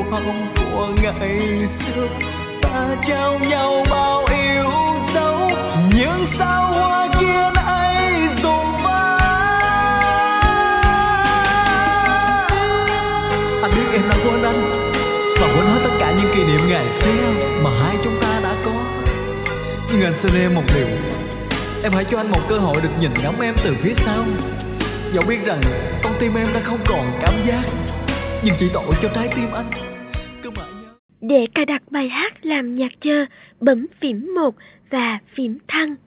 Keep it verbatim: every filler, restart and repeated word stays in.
hồng của ngày xưa. Ta trao nhau bao yêu dấu, nhưng sao hoa kia nay rụng vãi. Anh biết em đã quên anh và quên hết tất cả những kỷ niệm ngày xưa mà hai chúng ta đã có. Nhưng anh xin em một điều, em hãy cho anh một cơ hội được nhìn ngắm em từ phía sau. Dẫu biết rằng con tim em đã không còn cảm giác, nhưng chỉ tội cho trái tim anh cứ mãi nhớ. Để cài đặt bài hát làm nhạc chờ, bấm phím một và phím thăng.